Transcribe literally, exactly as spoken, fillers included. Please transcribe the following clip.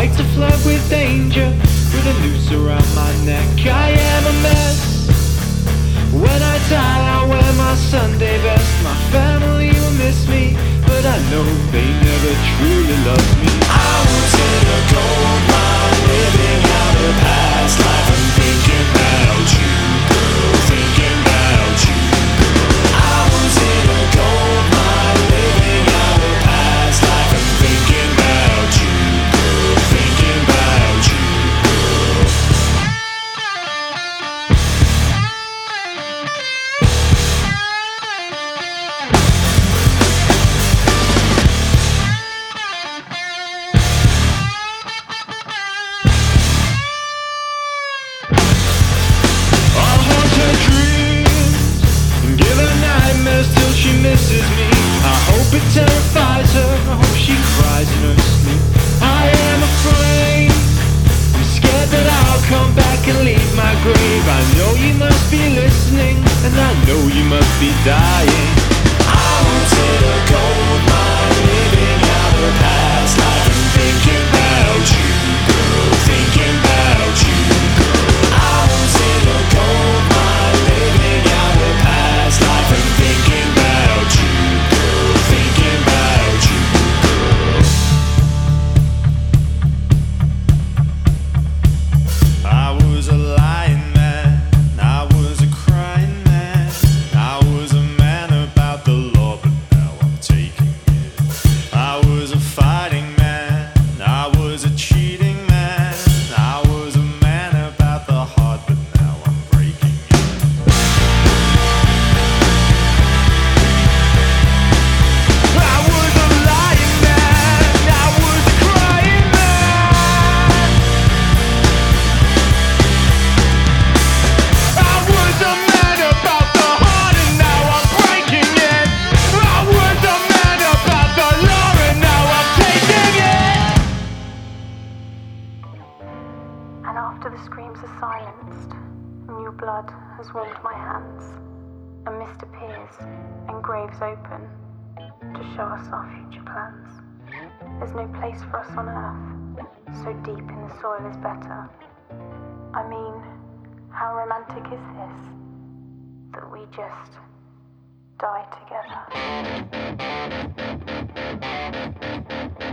like to flirt with danger, with a noose around my neck. I am a mess. When I die, I'll wear my Sunday best. My family will miss me, but I know they never truly love me. I wanted a gold mine, living out a past life. I'm thinking about you, girl, thinking about you, girl. I wanted a gold mine, living out a past life. I'm thinking about you, girl, thinking about you, girl. I'll haunt her dreams and give her nightmares till she misses me. I hope it terrifies her, I hope she cries in her sleep. I am afraid, I'm scared that I'll come back and leave my grave. I know you must be listening, and I know you must be dying. I wanted a gold mine, living out a past life. I'm thinking about you, girl, thinking about you, girl. I wanted a gold mine, living out a past life. I'm thinking about you, girl, thinking about you, girl. I was a lying man, I was a crying man, I was a man about the law, but now I'm taking it. I was a fighting man, I was a cheating man, I was a man about the heart, but now I'm breaking it. I was a lying man, I was a crying man, I was a man about the heart, and now I'm breaking it. I was a man about the law, and now I'm taking it. And after the screams are silenced, new blood has warmed my hands, a mist appears and graves open to show us our future plans. There's no place for us on earth, so deep in the soil is better. I mean, how romantic is this, that we just die together?